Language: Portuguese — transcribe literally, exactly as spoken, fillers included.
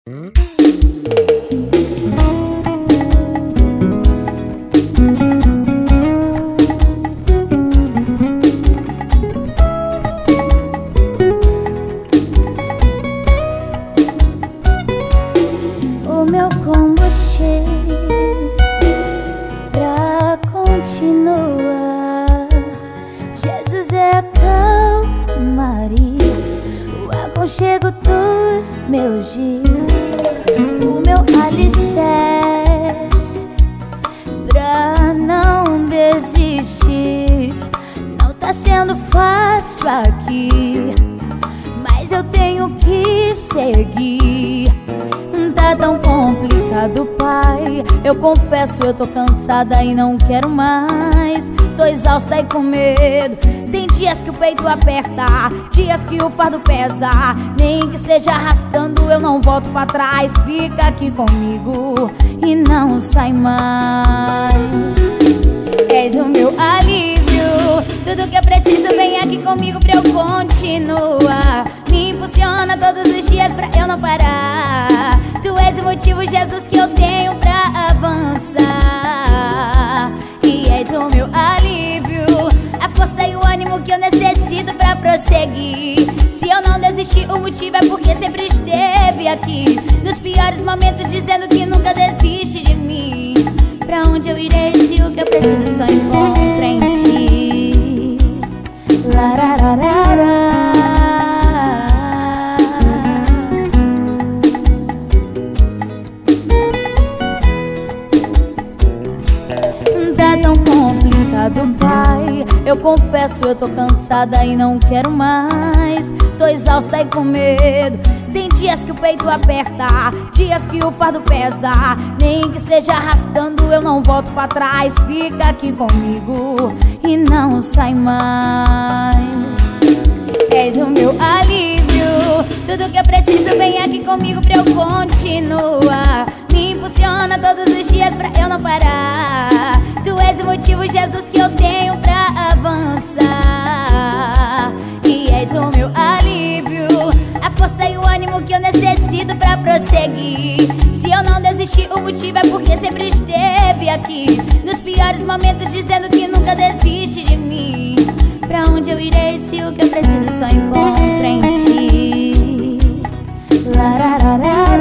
O meu combustível pra continuar, Jesus é a calmaria, o aconchego dos meus dias, o meu alicerce pra não desistir. Não tá sendo fácil aqui, mas eu tenho que seguir. Tá tão complicado, pai, eu confesso, eu tô cansada e não quero mais. Tô exausta e com medo, tem dias que o peito aperta, dias que o fardo pesa. Nem que seja arrastando, eu não volto pra trás. Fica aqui comigo e não sai mais. És o meu alívio, tudo que eu preciso vem aqui comigo pra eu continuar. Me impulsiona todos os dias pra eu não parar. Tu és o motivo, Jesus, que eu tenho pra avançar. E és o meu alívio, a força e o ânimo que eu necessito pra prosseguir. Se eu não desistir, o motivo é porque sempre esteve aqui, nos piores momentos, dizendo que nunca desiste de mim. Pra onde eu irei se o que eu preciso só encontro em ti? Larararara. Tá tão complicado, pai, eu confesso, eu tô cansada e não quero mais. Tô exausta e com medo, tem dias que o peito aperta, dias que o fardo pesa. Nem que seja arrastando, eu não volto pra trás. Fica aqui comigo e não sai mais. És o meu alívio, tudo que eu preciso vem aqui comigo pra eu continuar. Me impulsiona todos os dias pra eu não parar. Tu és o motivo, Jesus, que eu tenho pra avançar. E és o meu alívio, a força e o ânimo que eu necessito pra prosseguir. Se eu não desistir, o motivo é porque sempre esteve aqui, nos piores momentos, dizendo que nunca desiste de mim. Pra onde eu irei se o que eu preciso só encontro em ti? Larararara.